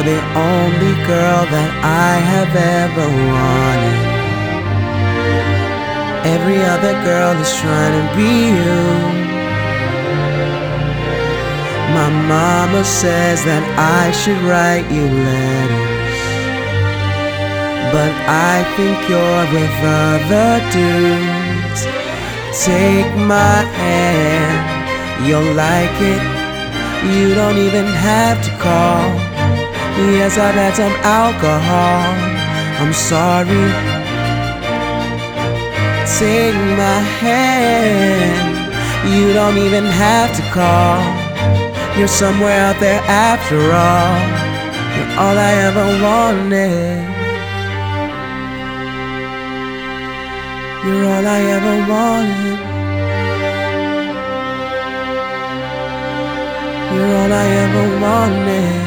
the only girl that I have ever wanted. Every other girl is trying to be you. My mama says that I should write you letters, but I think you're with other dudes. Take my hand, you'll like it. You don't even have to call. Yes, I've had some alcohol. I'm sorry. Take my hand, you don't even have to call. You're somewhere out there after all. You're all I ever wanted. You're all I ever wanted. You're all I ever wanted.